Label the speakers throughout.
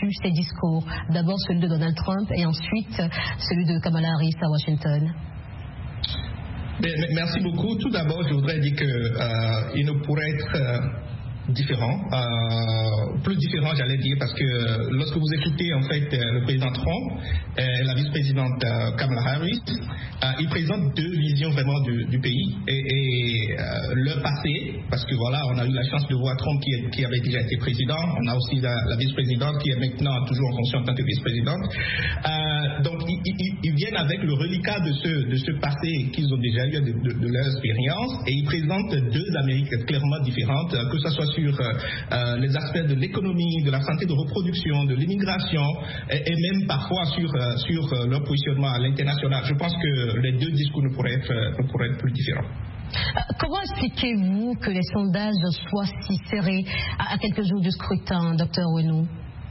Speaker 1: vécu ces discours? D'abord celui de Donald Trump et ensuite celui de Kamala Harris à Washington.
Speaker 2: Merci beaucoup. Tout d'abord, je voudrais dire qu'il ne pourrait être différent, plus différent j'allais dire, parce que lorsque vous écoutez en fait le président Trump et la vice-présidente Kamala Harris, ils présentent deux visions vraiment du pays et leur passé, parce que voilà, on a eu la chance de voir Trump qui avait déjà été président, on a aussi la vice-présidente qui est maintenant toujours en fonction en tant que vice-présidente, donc ils viennent avec le reliquat de ce passé qu'ils ont déjà eu de leur expérience, et ils présentent deux Amériques clairement différentes, que ce soit sur les aspects de l'économie, de la santé de reproduction, de l'immigration et même parfois sur leur positionnement à l'international. Je pense que les deux discours ne pourraient être plus différents.
Speaker 1: Comment expliquez-vous que les sondages soient si serrés à quelques jours du scrutin, Dr Ouenou?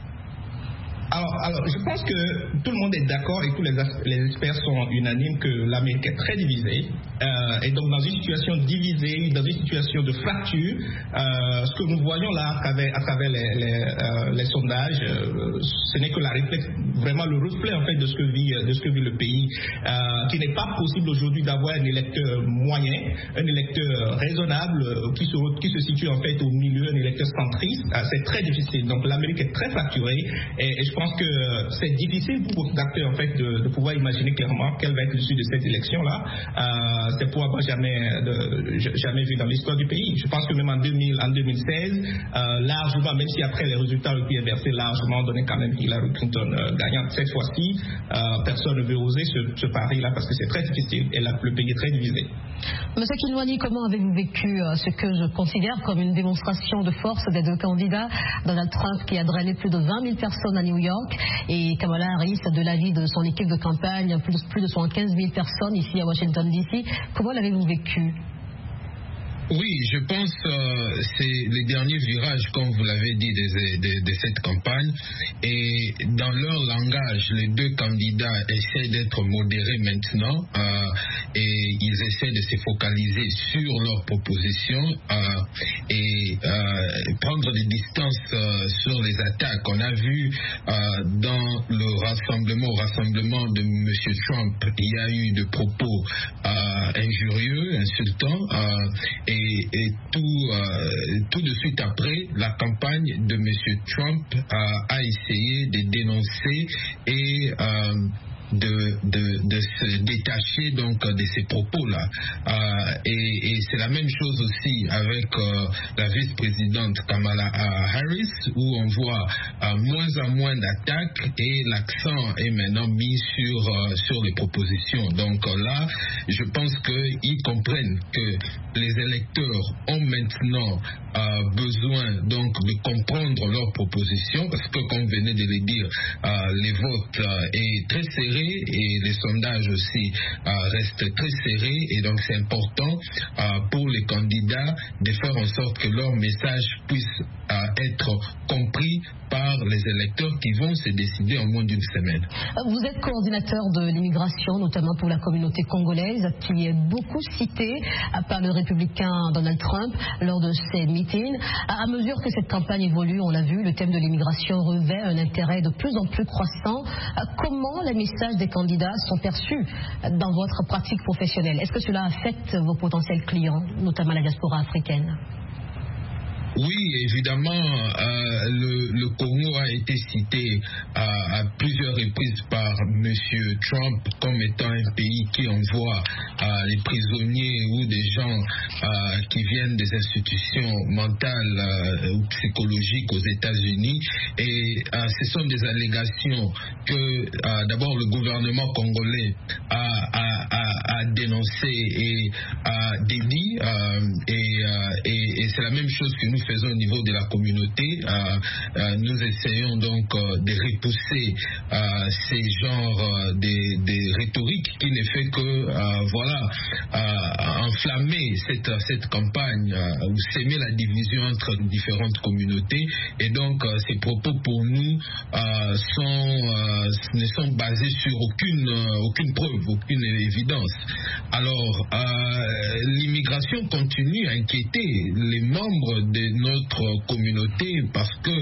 Speaker 2: Alors, je pense que tout le monde est d'accord et tous les experts sont unanimes que l'Amérique est très divisée. Et donc, dans une situation divisée, dans une situation de fracture, ce que nous voyons là à travers les sondages, ce n'est que vraiment le reflet en fait de ce que vit le pays, qu'il n'est pas possible aujourd'hui d'avoir un électeur moyen, un électeur raisonnable qui se situe en fait au milieu, un électeur centriste. C'est très difficile. Donc, l'Amérique est très fracturée et je pense que c'est difficile pour beaucoup d'acteurs en fait de pouvoir imaginer clairement quelle va être l'issue de cette élection-là. C'est probablement jamais vu dans l'histoire du pays. Je pense que même en 2016, largement, même si après les résultats ont pu inverser largement, donné quand même Hillary Clinton gagnante, cette fois-ci, personne ne veut oser ce pari-là parce que c'est très difficile et le pays est très divisé.
Speaker 1: Monsieur Kinwani, comment avez-vous vécu ce que je considère comme une démonstration de force des deux candidats, Donald Trump qui a drainé plus de 20 000 personnes à New York et Kamala Harris de l'avis de son équipe de campagne, plus de 75 000 personnes ici à Washington DC. Comment l'avez-vous vécu?
Speaker 3: Oui, je pense que c'est le dernier virage, comme vous l'avez dit, de cette campagne. Et dans leur langage, les deux candidats essaient d'être modérés maintenant et ils essaient de se focaliser sur leurs propositions et prendre des distances sur les attaques. On a vu dans le rassemblement de M. Trump, il y a eu des propos injurieux, insultants et tout de suite après, la campagne de M. Trump a essayé de dénoncer et de se détacher donc de ces propos-là. Et c'est la même chose aussi avec la vice-présidente Kamala Harris, où on voit moins en moins d'attaques et l'accent est maintenant mis sur les propositions. Donc là, je pense qu'ils comprennent que les électeurs ont maintenant besoin donc de comprendre leurs propositions, parce que comme vous venez de le dire, les votes est très serré et les sondages aussi restent très serrés, et donc c'est important pour les candidats de faire en sorte que leur message puisse être compris par les électeurs qui vont se décider en moins d'une semaine.
Speaker 1: Vous êtes coordinateur de l'immigration, notamment pour la communauté congolaise, qui est beaucoup citée par le républicain Donald Trump lors de ses meetings. À mesure que cette campagne évolue, on l'a vu, le thème de l'immigration revêt un intérêt de plus en plus croissant. Comment les messages des candidats sont perçus dans votre pratique professionnelle? Est-ce que cela affecte vos potentiels clients, notamment la diaspora africaine?
Speaker 3: Oui, évidemment, le Congo a été cité à plusieurs reprises par M. Trump comme étant un pays qui envoie les prisonniers ou des gens qui viennent des institutions mentales ou psychologiques aux États-Unis. Et ce sont des allégations que d'abord le gouvernement congolais a dénoncé et a dédit. Et c'est la même chose que nous faisons au niveau de la communauté. Nous essayons donc de repousser ces genres de rhétorique qui ne fait que enflammer cette campagne ou s'aimer la division entre différentes communautés. Et donc ces propos pour nous ne sont basés sur aucune preuve, aucune évidence. Alors, l'immigration continue à inquiéter les membres de notre communauté parce que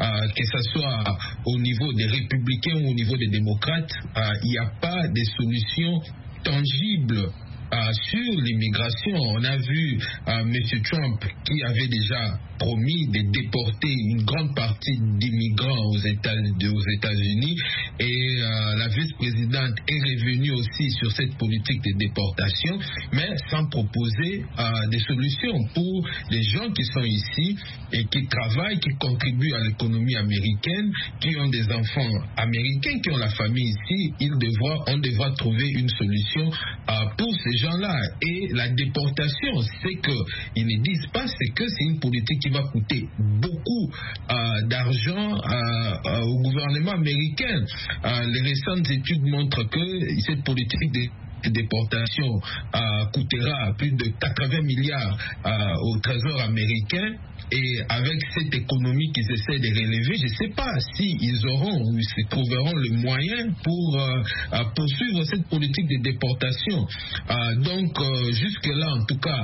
Speaker 3: ce soit au niveau des républicains ou au niveau des démocrates, il n'y a pas de solutions tangibles sur l'immigration. On a vu M. Trump qui avait déjà promis de déporter une grande partie d'immigrants aux États-Unis et la vice-présidente est revenue aussi sur cette politique de déportation, mais sans proposer des solutions pour les gens qui sont ici et qui travaillent, qui contribuent à l'économie américaine, qui ont des enfants américains, qui ont la famille ici. On devra trouver une solution pour ces gens-là. Et la déportation, c'est qu'ils ne disent pas, c'est que c'est une politique qui va coûter beaucoup d'argent au gouvernement américain. Les récentes études montrent que cette politique de déportation coûtera plus de 80 milliards au Trésor américain. Et avec cette économie qu'ils essaient de relever, je ne sais pas s'ils auront ou s'ils trouveront le moyen pour poursuivre cette politique de déportation. Donc, jusque-là, en tout cas,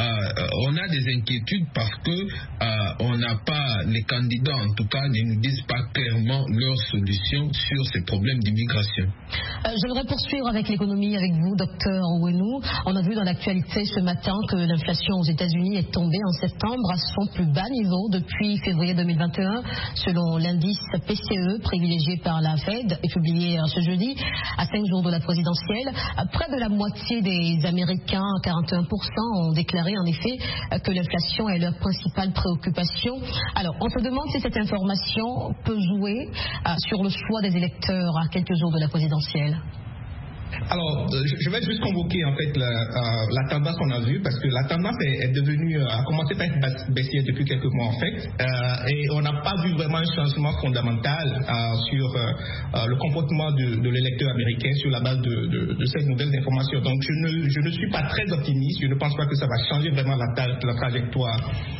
Speaker 3: on a des inquiétudes parce que on n'a pas, les candidats, en tout cas, ne nous disent pas clairement leurs solutions sur ces problèmes d'immigration.
Speaker 1: J'aimerais poursuivre avec l'économie avec vous, docteur Ouenou. On a vu dans l'actualité ce matin que l'inflation aux États-Unis est tombée en septembre à son plus bas niveau depuis février 2021, selon l'indice PCE privilégié par la Fed et publié ce jeudi à 5 jours de la présidentielle. Près de la moitié des Américains, 41%, ont déclaré en effet que l'inflation est leur principale préoccupation. Alors, on se demande si cette information peut jouer sur le choix des électeurs à quelques jours de la présidentielle.
Speaker 2: Alors, je vais juste convoquer en fait la tendance qu'on a vue, parce que la tendance est devenue, a commencé par être baissière depuis quelques mois en fait, et on n'a pas vu vraiment un changement fondamental sur le comportement de l'électeur américain sur la base de ces nouvelles informations. Donc je ne suis pas très optimiste, je ne pense pas que ça va changer vraiment la trajectoire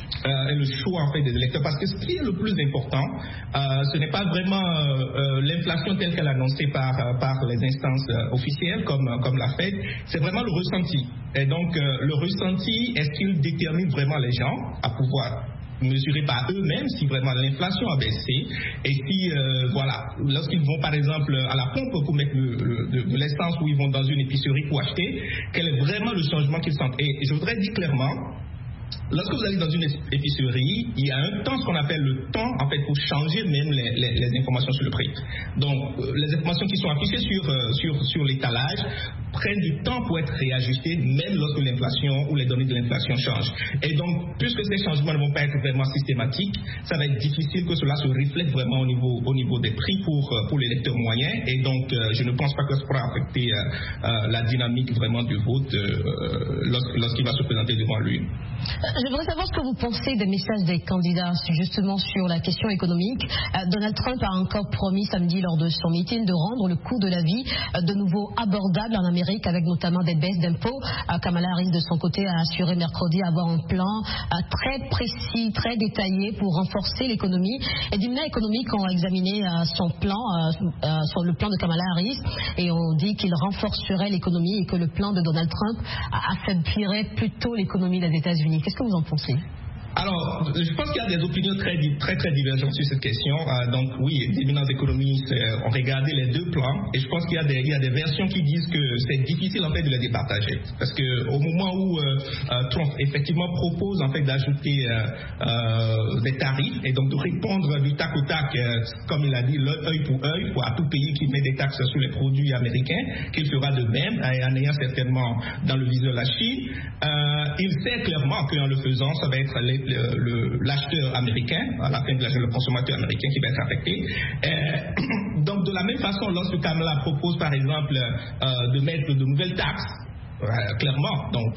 Speaker 2: et le choix en fait des électeurs, parce que ce qui est le plus important, ce n'est pas vraiment l'inflation telle qu'elle est annoncée par les instances officielles comme la Fed, c'est vraiment le ressenti. Et donc le ressenti, est-ce qu'il détermine vraiment les gens à pouvoir mesurer par eux-mêmes si vraiment l'inflation a baissé, et si lorsqu'ils vont par exemple à la pompe pour mettre de l'essence, ou ils vont dans une épicerie pour acheter, quel est vraiment le changement qu'ils sentent. Et je voudrais dire clairement, lorsque vous allez dans une épicerie, il y a un temps, ce qu'on appelle le temps, en fait, pour changer même les informations sur le prix. Donc, les informations qui sont affichées sur l'étalage prennent du temps pour être réajustées, même lorsque l'inflation ou les données de l'inflation changent. Et donc, puisque ces changements ne vont pas être vraiment systématiques, ça va être difficile que cela se reflète vraiment au niveau des prix pour les lecteurs moyens. Et donc, je ne pense pas que ça pourra affecter la dynamique vraiment du vote lorsqu'il va se présenter devant lui.
Speaker 1: Je voudrais savoir ce que vous pensez des messages des candidats justement sur la question économique. Donald Trump a encore promis samedi lors de son meeting de rendre le coût de la vie de nouveau abordable en Amérique, avec notamment des baisses d'impôts. Kamala Harris de son côté a assuré mercredi avoir un plan très précis, très détaillé pour renforcer l'économie. Et du MENA économique ont examiné son plan, sur le plan de Kamala Harris, et on dit qu'il renforcerait l'économie et que le plan de Donald Trump affaiblirait plutôt l'économie des États-Unis. Qu'est-ce que vous en pensez?
Speaker 2: Alors, je pense qu'il y a des opinions très divergentes sur cette question. Donc oui, les éminents économistes ont regardé les deux plans, et je pense qu'il y a des versions qui disent que c'est difficile en fait de les départager, parce que au moment où Trump effectivement propose en fait d'ajouter des tarifs, et donc de répondre du tac au tac, comme il a dit, œil pour œil, pour à tout pays qui met des taxes sur les produits américains, qu'il fera de même, en ayant certainement dans le viseur la Chine. Il sait clairement qu'en le faisant, ça va être l'acheteur américain, à la fin de le consommateur américain qui va être affecté. Donc de la même façon, lorsque Kamala propose par exemple de mettre de nouvelles taxes, clairement, donc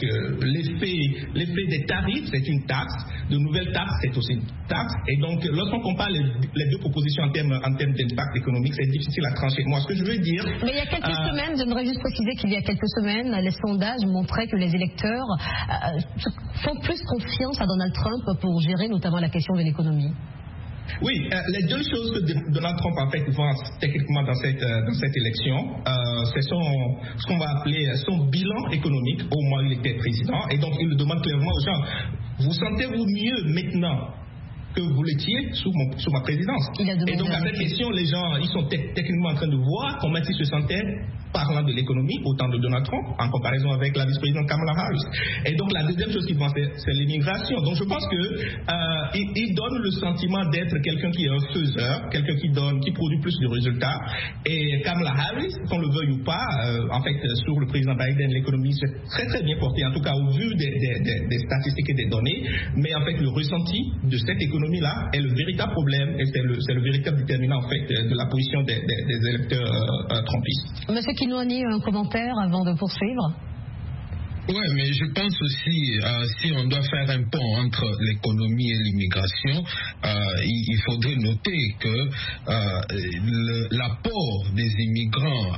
Speaker 2: l'effet des tarifs, c'est une taxe, de nouvelles taxes, c'est aussi une taxe, et donc lorsqu'on compare les deux propositions en termes d'impact économique, c'est difficile à trancher. Moi, ce que je veux dire...
Speaker 1: Mais il y a quelques semaines, j'aimerais juste préciser qu'il y a quelques semaines, les sondages montraient que les électeurs font plus confiance à Donald Trump pour gérer notamment la question de l'économie.
Speaker 2: Oui, les deux choses que Donald Trump a fait techniquement dans cette élection, c'est ce qu'on va appeler son bilan économique au moment où il était président. Et donc, il le demande clairement aux gens, vous sentez-vous mieux maintenant que vous l'étiez sous ma présidence? Et donc, à cette question, les gens, ils sont techniquement en train de voir comment ils se sentaient parlant de l'économie au temps de Donald Trump en comparaison avec la vice-présidente Kamala Harris. Et donc, la deuxième chose qu'ils vont faire, c'est l'immigration. Donc, je pense que il donne le sentiment d'être quelqu'un qui est un faiseur, quelqu'un qui produit plus de résultats. Et Kamala Harris, qu'on le veuille ou pas, en fait, sur le président Biden, l'économie s'est très très bien portée, en tout cas au vu des statistiques et des données. Mais en fait, le ressenti de cette économie-là est le véritable problème et c'est le véritable déterminant en fait de la position des électeurs trumpistes.
Speaker 1: Monsieur Kinouani, un commentaire avant de poursuivre?
Speaker 3: Oui, mais je pense aussi, si on doit faire un pont entre l'économie et l'immigration, il faudrait noter que l'apport des immigrants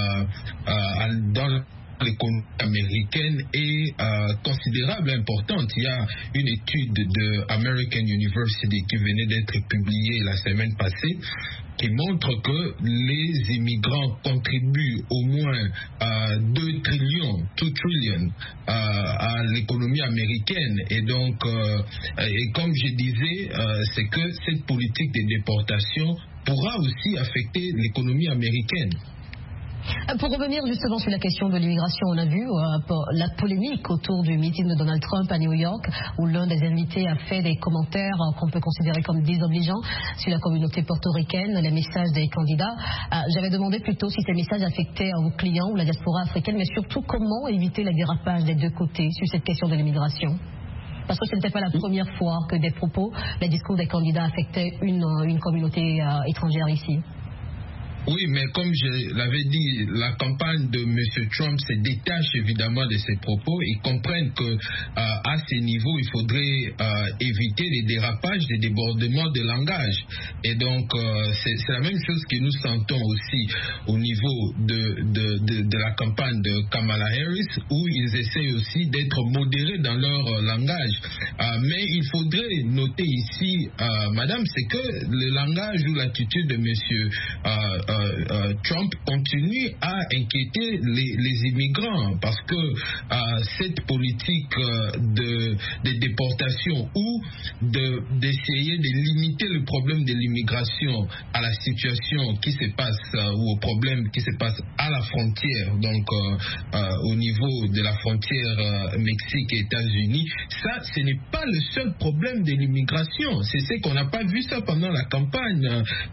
Speaker 3: dans l'économie américaine est considérable, importante. Il y a une étude de American University qui venait d'être publiée la semaine passée qui montre que les immigrants contribuent au moins 2 trillions à l'économie américaine. Et donc, et comme je disais, c'est que cette politique de déportation pourra aussi affecter l'économie américaine.
Speaker 1: Pour revenir justement sur la question de l'immigration, on a vu la polémique autour du meeting de Donald Trump à New York, où l'un des invités a fait des commentaires qu'on peut considérer comme désobligeants sur la communauté portoricaine, les messages des candidats. J'avais demandé plutôt si ces messages affectaient vos clients ou la diaspora africaine, mais surtout comment éviter le dérapage des deux côtés sur cette question de l'immigration. Parce que ce n'était pas la première fois que des propos, les discours des candidats affectaient une communauté étrangère ici.
Speaker 3: Oui, mais comme je l'avais dit, la campagne de M. Trump se détache évidemment de ses propos. Ils comprennent que à ces niveaux, il faudrait éviter les dérapages, les débordements de langage. Et donc, c'est la même chose que nous sentons aussi au niveau de la campagne de Kamala Harris, où ils essaient aussi d'être modérés dans leur langage. Mais il faudrait noter ici, madame, c'est que le langage ou l'attitude de M. Trump continue à inquiéter les immigrants parce que cette politique de déportation ou d'essayer de limiter le problème de l'immigration à la situation qui se passe ou au problème qui se passe à la frontière, donc au niveau de la frontière Mexique et États-Unis, ça ce n'est pas le seul problème de l'immigration. C'est ce qu'on n'a pas vu ça pendant la campagne.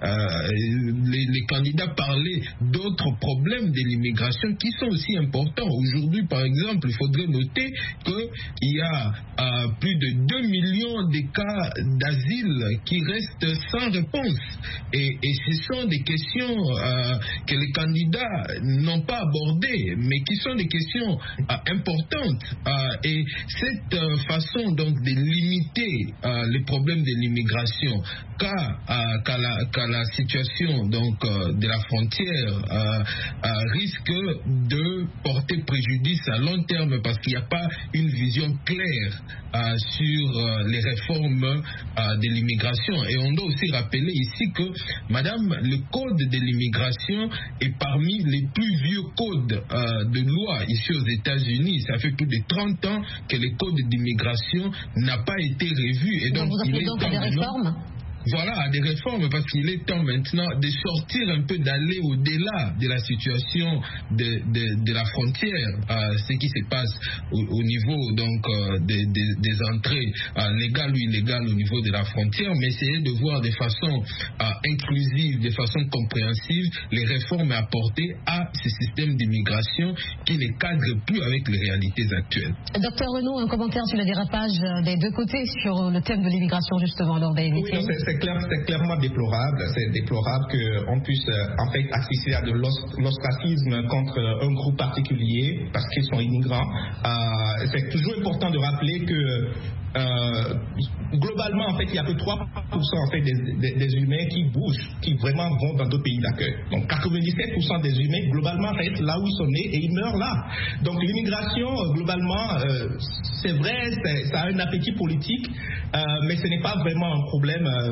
Speaker 3: Les candidats parler d'autres problèmes de l'immigration qui sont aussi importants. Aujourd'hui, par exemple, il faudrait noter qu'il y a plus de 2 millions de cas d'asile qui restent sans réponse. Et ce sont des questions que les candidats n'ont pas abordées, mais qui sont des questions importantes. Et cette façon donc de limiter les problèmes de l'immigration qu'à la situation donc de la frontière risque de porter préjudice à long terme parce qu'il n'y a pas une vision claire sur les réformes de l'immigration. Et on doit aussi rappeler ici que, madame, le code de l'immigration est parmi les plus vieux codes de loi ici aux États-Unis. Ça fait plus de 30 ans que le code d'immigration n'a pas été revu. Et donc,
Speaker 1: vous appelez donc à des réformes?
Speaker 3: Voilà, à des réformes, parce qu'il est temps maintenant de sortir un peu, d'aller au-delà de la situation de la frontière, ce qui se passe au niveau donc des entrées légales ou illégales au niveau de la frontière, mais essayer de voir de façon inclusive, de façon compréhensive, les réformes apportées à ce système d'immigration qui ne cadre plus avec les réalités actuelles.
Speaker 1: Docteur Renaud, un commentaire sur le dérapage des deux côtés sur le thème de l'immigration justement lors des meetings.
Speaker 2: C'est clairement déplorable. C'est déplorable qu'on puisse en fait assister à de l'ostracisme contre un groupe particulier parce qu'ils sont immigrants. C'est toujours important de rappeler que globalement, en fait, il n'y a que 3% en fait, des humains qui bougent, qui vraiment vont dans d'autres pays d'accueil. Donc 97% des humains, globalement, restent là où ils sont nés et ils meurent là. Donc l'immigration, globalement, c'est vrai, ça a un appétit politique, mais ce n'est pas vraiment un problème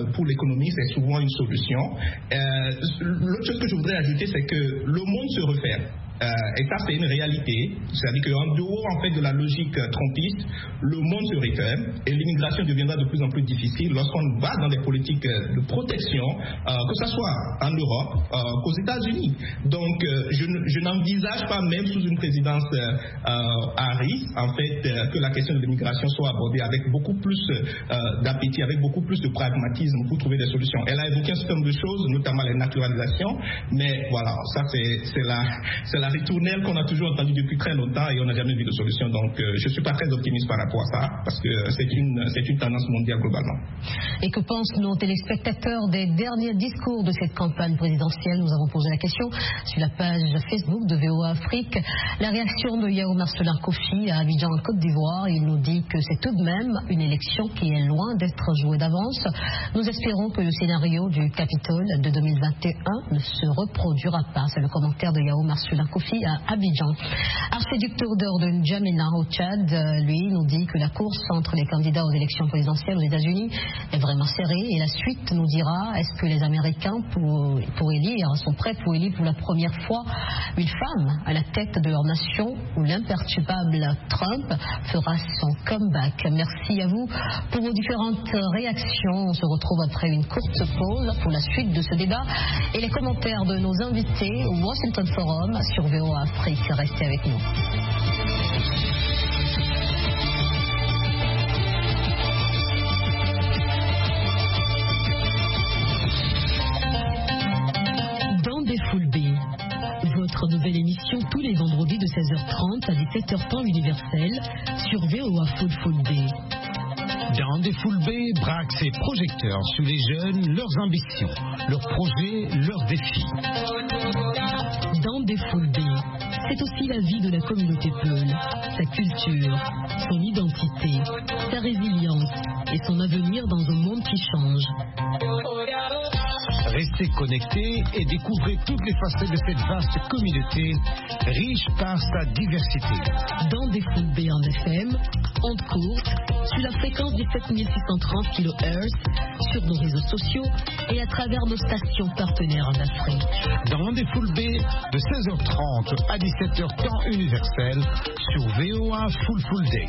Speaker 2: pour l'économie, c'est souvent une solution. L'autre chose que je voudrais ajouter, c'est que le monde se referme. Et ça, c'est une réalité. C'est-à-dire qu'en dehors en fait, de la logique trumpiste, le monde se referme et l'immigration deviendra de plus en plus difficile lorsqu'on va dans des politiques de protection, que ce soit en Europe qu'aux États-Unis. Donc, je n'envisage pas, même sous une présidence Harris, en fait, que la question de l'immigration soit abordée avec beaucoup plus d'appétit, avec beaucoup plus de pragmatisme pour trouver des solutions. Elle a évoqué un certain nombre de choses, notamment les naturalisations, mais voilà, ça c'est la ritournelle qu'on a toujours entendue depuis très longtemps et on n'a jamais vu de solution. Donc je ne suis pas très optimiste par rapport à ça parce que c'est une tendance mondiale globalement.
Speaker 1: Et que pensent nos téléspectateurs des derniers discours de cette campagne présidentielle? Nous avons posé la question sur la page Facebook de VOA Afrique. La réaction de Yao Marcelin Kofi à Abidjan en Côte d'Ivoire, il nous dit que c'est tout de même une élection qui est loin d'être jouée d'avance. Nous espérons que le scénario du Capitole de 2021 ne se reproduira pas. C'est le commentaire de Yao Marcelin Kofi à Abidjan. Archiduc d'or de N'Djamena au Tchad, lui, nous dit que la course entre les candidats aux élections présidentielles aux États-Unis est vraiment serrée. Et la suite nous dira, est-ce que les Américains sont prêts pour élire pour la première fois une femme à la tête de leur nation, où l'imperturbable Trump fera son comeback. Merci à vous pour vos différentes réactions. On se retrouve après une courte pause pour la suite de ce débat et les commentaires de nos invités au Washington Forum sur VOA Afrique. Restez avec nous. Dans des Full B, votre nouvelle émission tous les vendredis de 16h30 à 17h temps universel sur VOA Full B.
Speaker 4: Dans des Full B, braque ses projecteurs sur les jeunes, leurs ambitions, leurs projets, leurs défis.
Speaker 1: Dans des Full B, c'est aussi la vie de la communauté Peul, sa culture, son identité, sa résilience et son avenir dans un monde qui change.
Speaker 4: Restez connectés et découvrez toutes les facettes de cette vaste communauté, riche par sa diversité.
Speaker 1: Dans des Full B en FM, onde courte, sur la fréquence des 7630 kHz, sur nos réseaux sociaux et à travers nos stations partenaires en Afrique.
Speaker 4: Dans des Full B de 16h30 à 17h temps universel sur VOA Full Day.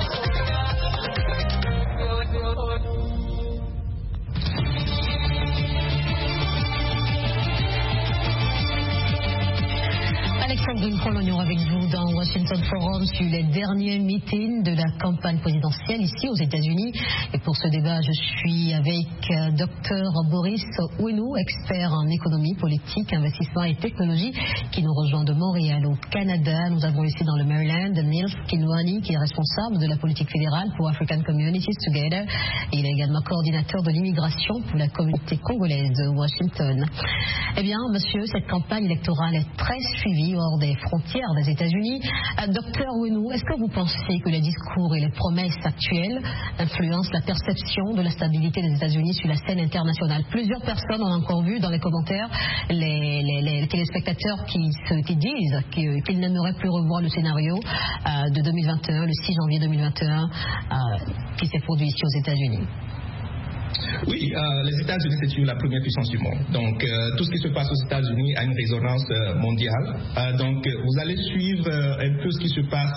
Speaker 1: Alexandre Green, avec vous dans Washington Forum sur les derniers meetings de la campagne présidentielle ici aux États-Unis. Et pour ce débat, je suis avec Dr Boris Ouenou, expert en économie, politique, investissement et technologie, qui nous rejoint de Montréal au Canada. Nous avons ici dans le Maryland Nils Kinwani, qui est responsable de la politique fédérale pour African Communities Together. Et il est également coordinateur de l'immigration pour la communauté congolaise de Washington. Eh bien, monsieur, cette campagne électorale est très suivie hors des frontières des États-Unis. Docteur Ouenou, est-ce que vous pensez que les discours et les promesses actuelles influencent la perception de la stabilité des États-Unis sur la scène internationale? Plusieurs personnes ont encore vu dans les commentaires les téléspectateurs qui disent qu'ils n'aimeraient plus revoir le scénario de 2021, le 6 janvier 2021, qui s'est produit ici aux États-Unis.
Speaker 2: Oui, les États-Unis, c'est toujours la première puissance du monde. Donc, tout ce qui se passe aux États-Unis a une résonance mondiale. Donc, vous allez suivre un peu ce qui se passe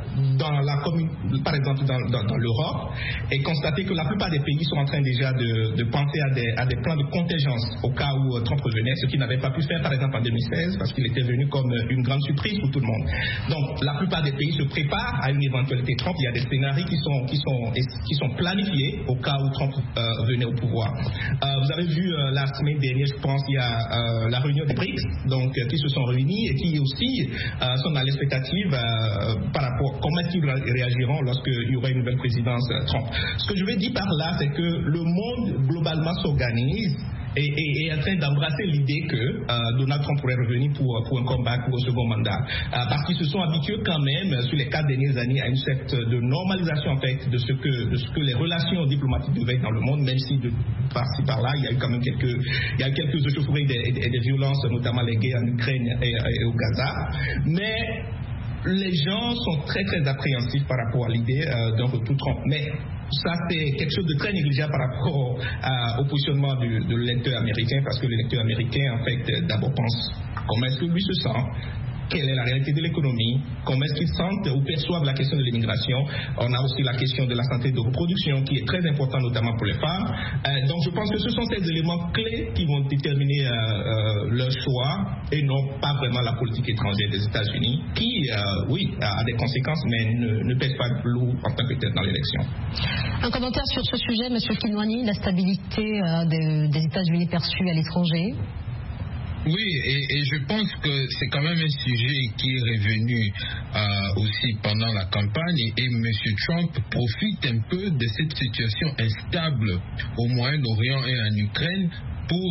Speaker 2: par exemple dans l'Europe et constater que la plupart des pays sont en train déjà de penser à des plans de contingence au cas où Trump revenait, ce qu'il n'avait pas pu faire par exemple en 2016 parce qu'il était venu comme une grande surprise pour tout le monde. Donc, la plupart des pays se préparent à une éventualité Trump. Il y a des scénarios qui sont planifiés au cas où Trump venait au pouvoir. Vous avez vu la semaine dernière, je pense, il y a la réunion des BRICS, donc qui se sont réunis et qui aussi sont dans l'expectative par rapport à comment ils réagiront lorsqu'il y aura une nouvelle présidence Trump. Ce que je veux dire par là, c'est que le monde globalement s'organise et est en train d'embrasser l'idée que Donald Trump pourrait revenir pour un comeback, pour un second mandat. Parce qu'ils se sont habitués quand même, sur les 4 dernières années, à une sorte de normalisation en fait, de ce que les relations diplomatiques devaient être dans le monde, même si de par-ci par-là, il y a eu quand même quelques échauffourées et des violences, notamment les guerres en Ukraine et au Gaza. Mais les gens sont très très appréhensifs par rapport à l'idée d'un retour Trump. Mais ça, c'est quelque chose de très négligeable par rapport au positionnement de l'électeur américain, parce que l'électeur américain, en fait, d'abord pense comment est-ce que lui se sent, quelle est la réalité de l'économie, comment est-ce qu'ils sentent ou perçoivent la question de l'immigration. On a aussi la question de la santé de reproduction qui est très importante, notamment pour les femmes. Donc je pense que ce sont ces éléments clés qui vont déterminer leur choix et non pas vraiment la politique étrangère des États-Unis qui, oui, a des conséquences mais ne pèse pas lourd en tant que tel dans l'élection.
Speaker 1: Un commentaire sur ce sujet, M. Kinwani, la stabilité des États-Unis perçue à l'étranger?
Speaker 3: Oui, et je pense que c'est quand même un sujet qui est revenu aussi pendant la campagne, et M. Trump profite un peu de cette situation instable au Moyen-Orient et en Ukraine pour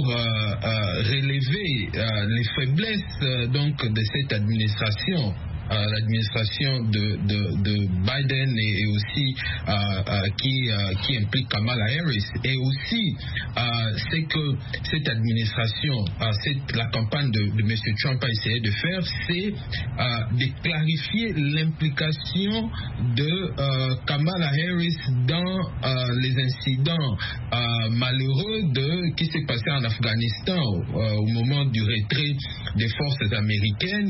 Speaker 3: relever les faiblesses donc de cette administration. L'administration de Biden et aussi qui implique Kamala Harris, et aussi c'est que cette administration, la campagne de M. Trump a essayé de faire, c'est de clarifier l'implication de Kamala Harris dans les incidents malheureux qui s'est passé en Afghanistan au moment du retrait des forces américaines,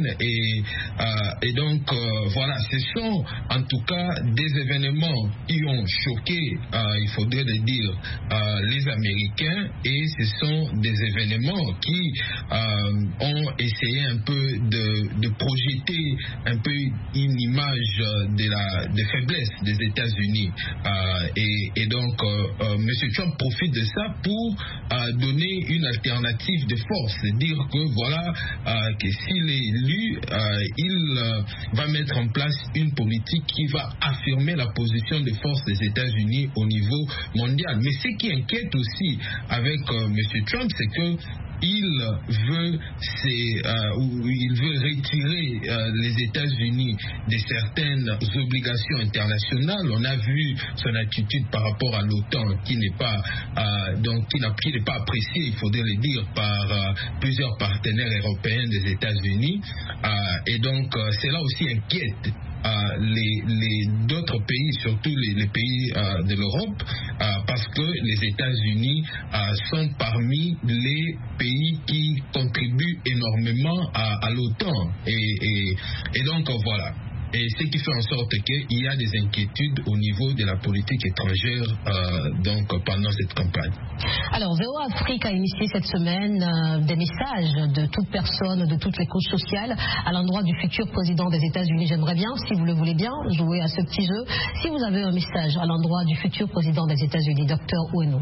Speaker 3: et donc voilà, ce sont en tout cas des événements qui ont choqué, il faudrait le dire, les Américains, et ce sont des événements qui ont essayé un peu de projeter un peu une image de faiblesse des États-Unis, et donc M. Trump profite de ça pour donner une alternative de force, dire que voilà, que s'il est élu, il va mettre en place une politique qui va affirmer la position de force des États-Unis au niveau mondial. Mais ce qui inquiète aussi avec M. Trump, c'est que il veut retirer les États-Unis de certaines obligations internationales. On a vu son attitude par rapport à l'OTAN qui n'est pas appréciée, il faudrait le dire, par plusieurs partenaires européens des États-Unis, et donc cela aussi inquiète d'autres pays, surtout les pays de l'Europe, parce que les États-Unis sont parmi les pays qui contribuent énormément à l'OTAN, et donc voilà. Et ce qui fait en sorte qu'il y a des inquiétudes au niveau de la politique étrangère donc pendant cette campagne.
Speaker 1: Alors, VOA Afrique a initié cette semaine des messages de toute personne, de toutes les couches sociales à l'endroit du futur président des États-Unis. J'aimerais bien, si vous le voulez bien, jouer à ce petit jeu. Si vous avez un message à l'endroit du futur président des États-Unis, Dr Oueno.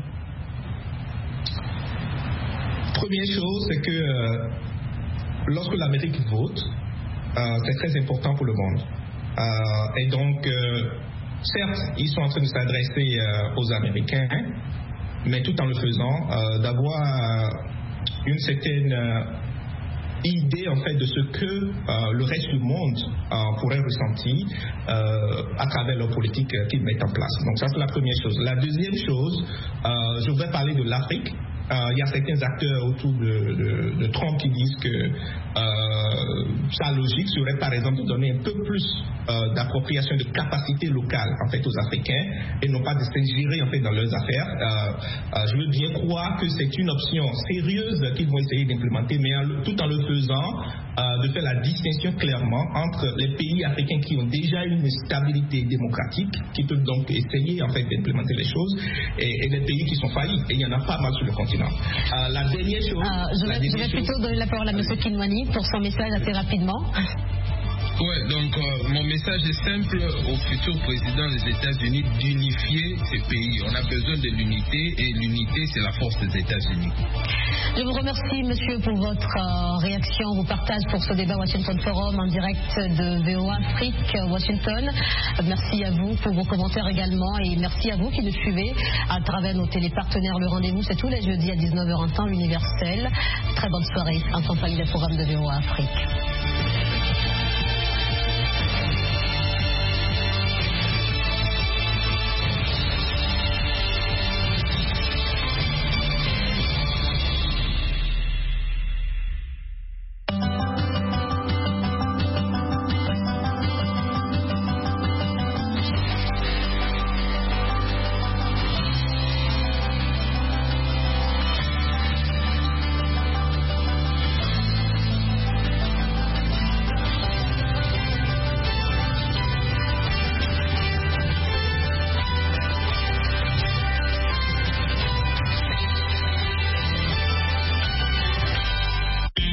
Speaker 2: Première chose, c'est que lorsque l'Amérique vote, c'est très important pour le monde. Et donc, certes, ils sont en train de s'adresser aux Américains, mais tout en le faisant, d'avoir une certaine idée en fait de ce que le reste du monde pourrait ressentir à travers leur politique qu'ils mettent en place. Donc ça, c'est la première chose. La deuxième chose, je voudrais parler de l'Afrique. Il y a certains acteurs autour de Trump qui disent que sa logique serait par exemple de donner un peu plus d'appropriation de capacité locale en fait aux Africains et non pas de s'ingérer en fait dans leurs affaires. Je veux bien croire que c'est une option sérieuse qu'ils vont essayer d'implémenter, mais tout en le faisant, de faire la distinction clairement entre les pays africains qui ont déjà une stabilité démocratique, qui peuvent donc essayer en fait d'implémenter les choses, et les pays qui sont faillis. Et il y en a pas mal sur le continent. La dernière chose.
Speaker 1: Je vais plutôt donner la parole à M. Kinwani pour son message assez rapidement.
Speaker 3: Ouais, donc mon message est simple au futur président des États-Unis d'unifier ces pays. On a besoin de l'unité, et l'unité, c'est la force des États-Unis.
Speaker 1: Je vous remercie, monsieur, pour votre réaction, vos partages pour ce débat Washington Forum en direct de VOA Afrique Washington. Merci à vous pour vos commentaires également, et merci à vous qui nous suivez à travers nos télépartenaires. Le rendez-vous, c'est tous les jeudis à 19h en temps universel. Très bonne soirée en compagnie des programmes de VOA Afrique.